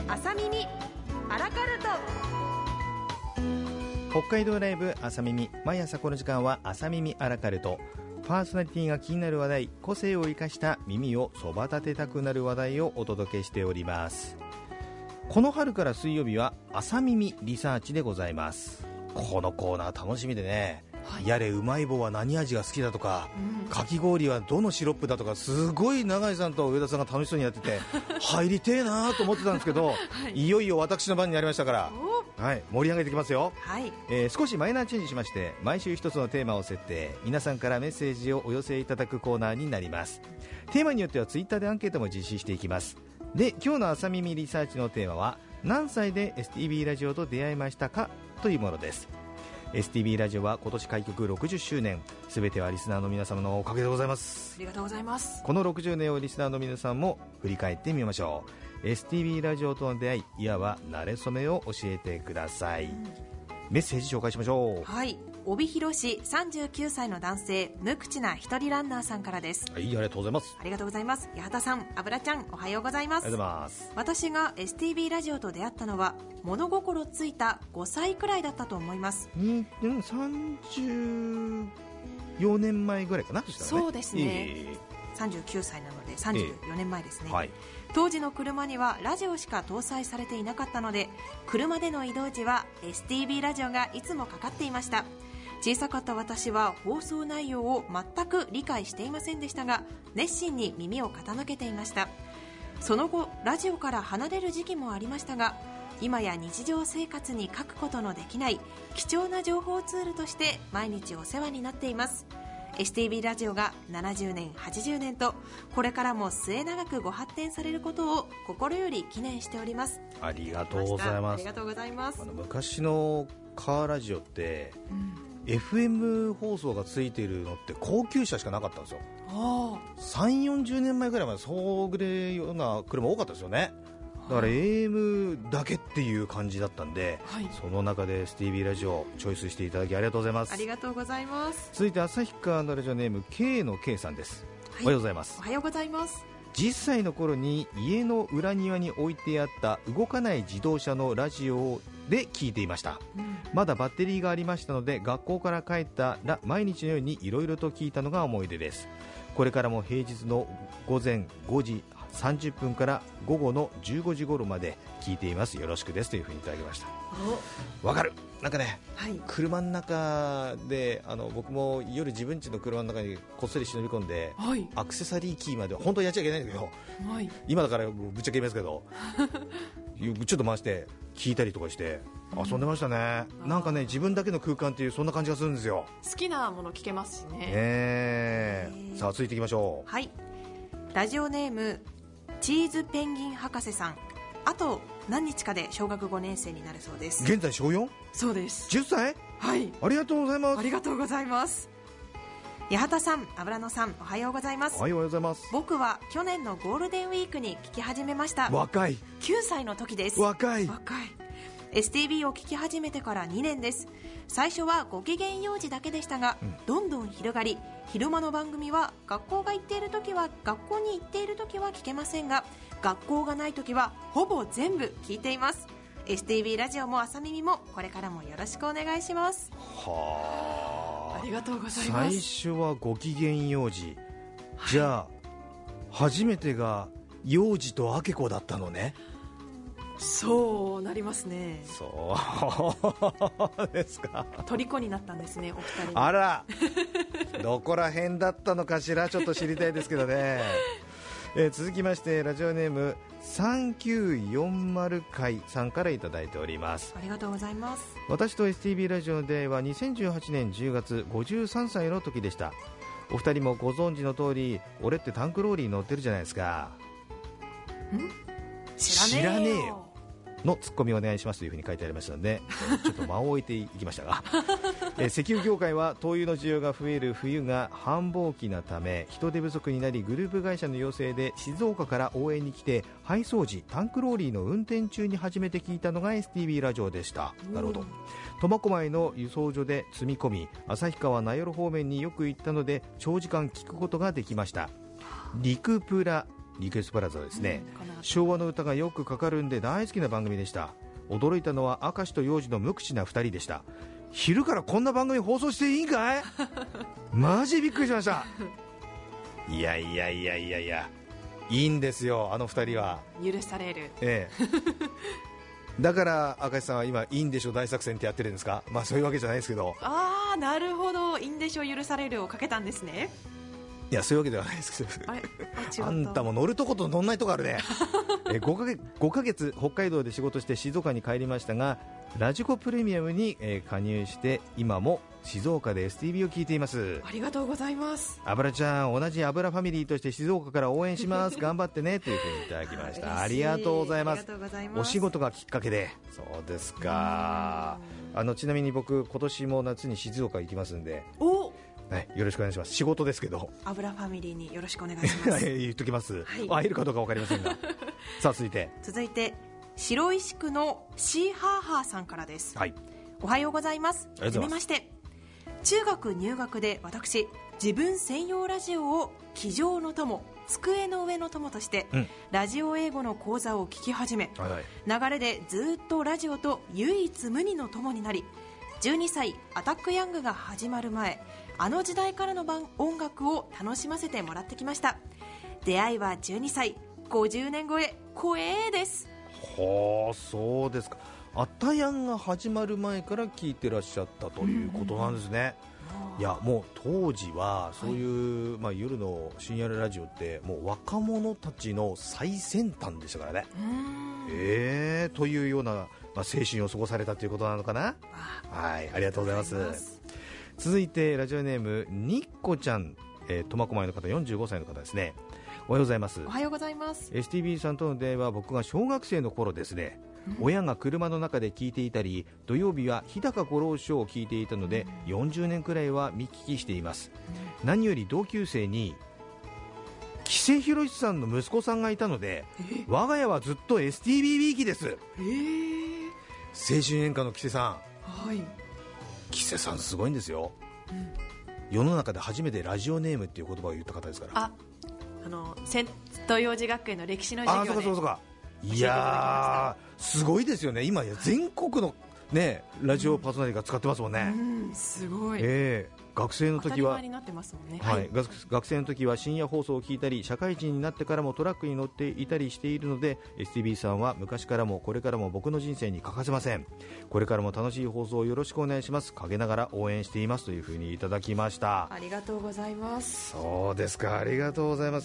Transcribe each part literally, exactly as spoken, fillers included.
朝耳アラカルト。 北海道ライブ朝耳、毎朝この時間は朝耳アラカルト。パーソナリティが気になる話題、個性を生かした耳をそば立てたくなる話題をお届けしております。この春から水曜日は朝耳リサーチでございます。このコーナー楽しみでね、はい、やれうまい棒は何味が好きだとか、うん、かき氷はどのシロップだとか、すごい永井さんと上田さんが楽しそうにやってて入りてえなと思ってたんですけど、はい、いよいよ私の番になりましたから、はい、盛り上げていきますよ、はいえー、少しマイナーチェンジしまして、毎週一つのテーマを設定、皆さんからメッセージをお寄せいただくコーナーになります。テーマによってはツイッターでアンケートも実施していきます。で、今日の朝耳リサーチのテーマは、何歳で エスティービー ラジオと出会いましたかというものです。 エスティービー ラジオは今年開局ろくじゅっしゅうねん、すべてはリスナーの皆様のおかげでございます。 ありがとうございます。 このろくじゅうねんをリスナーの皆さんも振り返ってみましょう。 エスティービー ラジオとの出会い、いわば慣れ初めを教えてください、うん、メッセージ紹介しましょう。 はい、帯広市さんじゅうきゅうさいの男性、無口な一人ランナーさんからです。 はい、ありがとうございます。 ありがとうございます。八幡さん、油ちゃん、おはようございます。 ありがとうございます。 私が エスティービー ラジオと出会ったのは物心ついたごさいくらいだったと思います。 うんでもさんじゅうよねんまえぐらいかな。 そうですね、えー、さんじゅうきゅうさいなのでさんじゅうよねんまえですね、 えーはい、 当時の車にはラジオしか搭載されていなかったので、車での移動時は エスティービー ラジオがいつもかかっていました。小さかった私は放送内容を全く理解していませんでしたが、熱心に耳を傾けていました。その後ラジオから離れる時期もありましたが、今や日常生活に欠くことのできない貴重な情報ツールとして毎日お世話になっています。 エスティービー ラジオがななじゅうねんはちじゅうねんとこれからも末永くご発展されることを心より記念しております。 ありがとうございます。 ありがとうございます。 あの昔のカーラジオって、うん、エフエム 放送がついているのって高級車しかなかったんですよ。さんじゅう、よんじゅうねんまえぐらいまでそういうような車多かったですよね。だから エーエム だけっていう感じだったんで、はい、その中で エスティービー ラジオチョイスしていただきありがとうございます。 ありがとうございます。 続いて旭川のラジオネーム K の K さんです、はい、おはようございます。 おはようございます。 じゅっさいの頃に家の裏庭に置いてあった動かない自動車のラジオで聞いていました、うん、まだバッテリーがありましたので、学校から帰ったら毎日のようにいろいろと聞いたのが思い出です。これからも平日の午前ごじさんじゅっぷんから午後のじゅうごじ頃まで聞いています。よろしくですというふうにいただきました。わかる、なんかね、はい、車の中であの僕も夜自分家の車の中にこっそり忍び込んで、はい、アクセサリーキーまで本当はやっちゃいけないんだけど、はい、今だからぶっちゃけ言いますけどちょっと回して聞いたりとかして遊んでましたね、うん、なんかね、自分だけの空間っていうそんな感じがするんですよ。 好きなもの聞けますしね。 えー、さあ続いていきましょう。 はい、ラジオネームチーズペンギン博士さん、あと何日かで小学ごねん生になるそうです。 現在小 よん？ そうです。 じゅっさい？ はい、 ありがとうございます。 ありがとうございます。八幡さん、油野さん、おはようございます。 おはようございます。 僕は去年のゴールデンウィークに聞き始めました。 若い。 きゅうさいの時です。 若い。 若い。エスティービー を聞き始めてからにねんです。最初はご機嫌用事だけでしたが、うん、どんどん広がり、昼間の番組は学校が行っている時は学校に行っている時は聞けませんが、学校がない時はほぼ全部聞いています。 エスティービー ラジオも朝耳もこれからもよろしくお願いします。 はあ、ありがとうございます。 最初はご機嫌用事、はい、じゃあ初めてが幼児とあけ子だったのね。 そうなりますね。 そうですか。 虜になったんですね、お二人に。 あらどこら辺だったのかしら、ちょっと知りたいですけどねえー、続きましてラジオネームさんきゅうよんまる回さんからいただいております。 ありがとうございます。 私と エスティービー ラジオの出会いはにせんじゅうはちねんじゅうがつ、ごじゅうさんさいの時でした。お二人もご存知の通り、俺ってタンクローリー乗ってるじゃないですか。 ん知らねえよのツッコミをお願いしますというふうに書いてありましたのでちょっと間を置いていきましたがえ石油業界は灯油の需要が増える冬が繁忙期なため人手不足になり、グループ会社の要請で静岡から応援に来て、配送時タンクローリーの運転中に初めて聞いたのが エスティービー ラジオでした。なるほど。苫小牧の輸送所で積み込み、旭川名寄方面によく行ったので長時間聞くことができました。陸プラリクエストプラザですね、 うん、 昭和の歌がよくかかるんで大好きな番組でした。驚いたのは明石と幼児の無口なふたりでした。昼からこんな番組放送していいんかいマジびっくりしました。いやいやいやいやいや、いいんですよ、あのふたりは許される、 ええ、だから明石さんは今いいんでしょ大作戦ってやってるんですか。まあそういうわけじゃないですけど。 ああ、なるほど、いいんでしょ許されるをかけたんですね。 いや、そういうわけではないですけど、 あれああんたも乗るとこと乗んないとこあるねえ 5, ヶ月ごかげつ北海道で仕事して静岡に帰りましたが、ラジコプレミアムに、えー加入して今も静岡で エスティービー を聞いています。 ありがとうございます。 油ちゃん、同じ油ファミリーとして静岡から応援します頑張ってねというふうにいただきましたありがとうございます。 ありがとうございます。 お仕事がきっかけで。そうですか。あのちなみに僕今年も夏に静岡行きますんで、 おはい、よろしくお願いします。仕事ですけど油ファミリーによろしくお願いします言っときます、 はい会えるかどうか分かりませんがさあ続いて続いて白石区のシーハーハーさんからです。 はい、 おはようございます。 ありがとうございますはじめまして。中学入学で私、自分専用ラジオを机上の友、机の上の友として、 うんラジオ英語の講座を聞き始め、 はいはい、 流れでずっとラジオと唯一無二の友になり、じゅうにさいアタックヤングが始まる前、あの時代からの番音楽を楽しませてもらってきました。出会いはじゅうにさい、ごじゅうねん超え、光栄です。 はあ、そうですか。アタヤンが始まる前から聞いてらっしゃったということなんですね、うんうん、いやもう当時はそういう、はい、まあ、夜の深夜ラジオってもう若者たちの最先端でしたからね。えー、というような、まあ、青春を過ごされたということなのかな。はい、ありがとうございます。続いてラジオネームにっこちゃん、えー、苫小牧の方、よんじゅうごさいの方ですね。おはようございます。 おはようございます。 エスティービー さんとの出会いは僕が小学生の頃ですね、うん、親が車の中で聞いていたり、土曜日は日高五郎ショーを聞いていたので、うん、よんじゅうねんくらいは見聞きしています、うん、何より同級生に木瀬博さんの息子さんがいたので、我が家はずっと エスティービー ビー機です。 えー、 青春演歌の木瀬さん、はい、 木瀬さんすごいんですよ、 うん、 世の中で初めてラジオネームっていう言葉を言った方ですから。 ああのセント幼児学園の歴史の授業で。あ、そうかそうか。 いやーすごいですよね。今や全国の、ね、ラジオパーソナリティが使ってますもんね、 うんうん、すごい、 えー、学生の時は当たり前になってますもんね、 はいはい、学, 学生の時は深夜放送を聞いたり、社会人になってからもトラックに乗っていたりしているので、 エスティービー さんは昔からもこれからも僕の人生に欠かせません。これからも楽しい放送をよろしくお願いします。陰ながら応援していますというふうにいただきました。 ありがとうございます。 そうですか、ありがとうございます。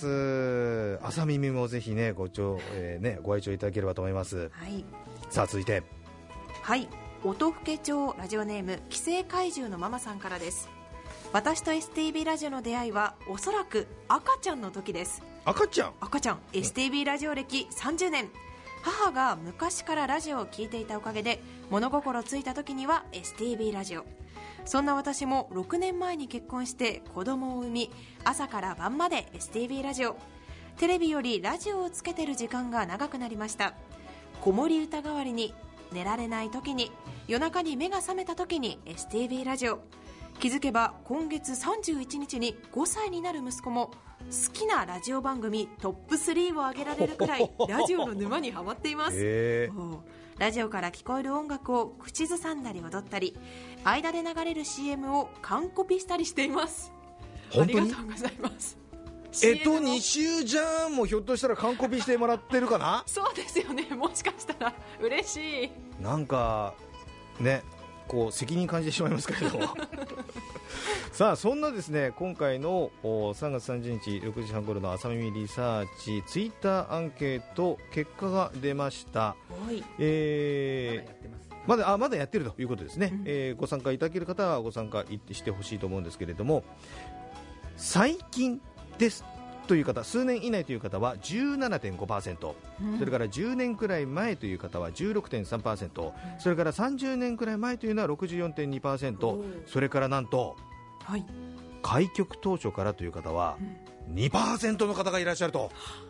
朝耳もぜひねご聴、えーね、ご愛聴いただければと思います、 はい、 さあ続いて、 はい、音更町ラジオネーム寄生怪獣のママさんからです。私と エスティービー ラジオの出会いはおそらく赤ちゃんの時です。 赤ちゃん赤ちゃん エスティービー ラジオ歴さんじゅうねん、母が昔からラジオを聞いていたおかげで物心ついた時には エスティービー ラジオ。そんな私もろくねんまえに結婚して子供を産み、朝から晩まで エスティービー ラジオ。テレビよりラジオをつけてる時間が長くなりました。子守歌代わりに、寝られない時に、夜中に目が覚めた時に エスティービー ラジオ。気づけば今月さんじゅういちにちにごさいになる息子も好きなラジオ番組トップスリーを挙げられるくらいラジオの沼にハマっています、 えー、 ラジオから聞こえる音楽を口ずさんだり踊ったり、間で流れる シーエム を完コピしたりしています。 本当にありがとうございます。 えっとに週じゃんもひょっとしたら完コピしてもらってるかな。 そうですよね、もしかしたら嬉しい。 なんかね、こう責任感じてしまいますけれどもさあそんなですね、今回のさんがつさんじゅうにちろくじはん頃の朝耳リサーチツイッターアンケート結果が出ました。えー、まだあまだやってるということですね、うん、えー、ご参加いただける方はご参加してほしいと思うんですけれども、最近ですという方、数年以内という方は じゅうななてんごパーセント、うん、それからじゅうねんくらい前という方は じゅうろくてんさんパーセント、うん、それからさんじゅうねんくらい前というのは ろくじゅうよんてんにパーセント、それからなんと、 はい、 開局当初からという方は にパーセント の方がいらっしゃると。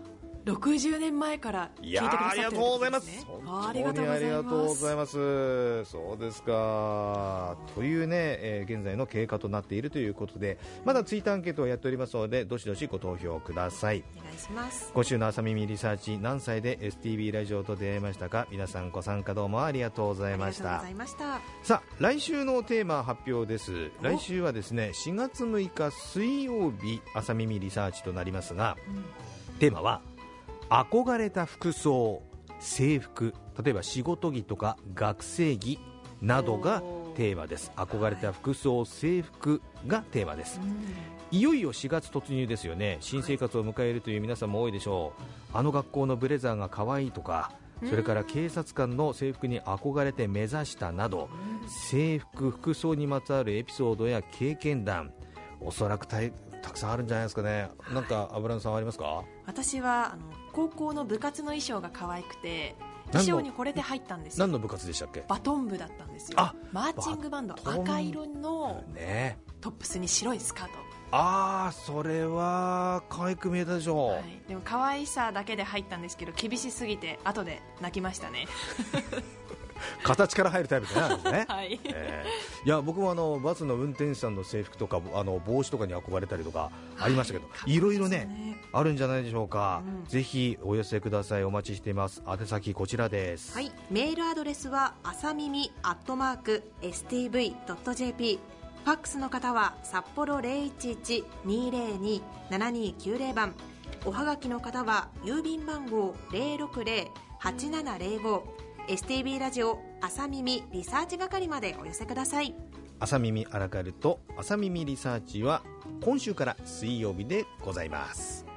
ろくじゅうねんまえから聞いてくださってるってことですね。 ありがとうございます。本当にありがとうございます。そうですか。というね、えー、現在の経過となっているということで、まだツイッターアンケートをやっておりますので、どしどしご投票ください。 お願いします。 今週の朝耳リサーチ、何歳で エスティービー ラジオと出会いましたか。皆さんご参加どうもありがとうございました。 ありがとうございました。さあ、来週のテーマ発表です。来週はですね、しがつむいか水曜日、朝耳リサーチとなりますが、うん、テーマは憧れた服装、制服、例えば仕事着とか学生着などがテーマです。憧れた服装、制服がテーマです、うん、いよいよしがつ突入ですよね。新生活を迎えるという皆さんも多いでしょう。あの学校のブレザーが可愛いとか、それから警察官の制服に憧れて目指したなど、制服、服装にまつわるエピソードや経験談、おそらくたたくさんあるんじゃないですかね。なんか油野さんありますか？ 私はあの高校の部活の衣装が可愛くて、衣装に惚れて入ったんですよ。 何の部活でしたっけ？ バトン部だったんですよ。あ、マーチングバンド、赤色のトップスに白いスカート。 ああ、それは可愛く見えたでしょう、はい、 でも可愛さだけで入ったんですけど、厳しすぎて後で泣きましたね形から入るタイプじゃないですね、 はい、 えー、いや僕もあのバスの運転手さんの制服とかあの帽子とかに憧れたりとかありましたけど、はい、いろいろねあるんじゃないでしょうか、うん、ぜひお寄せください。お待ちしています。宛先こちらです、 はい、メールアドレスはあさみみアットマーク エスティーブイドットジェーピー、ファックスの方は札幌 ゼロいちいち にーぜろに ななにきゅうぜろ 番、おはがきの方は郵便番号 ゼロろくゼロ はちななゼロご、 エスティービー ラジオ朝耳リサーチ係までお寄せください。 朝耳アラカルト朝耳リサーチは今週から水曜日でございます。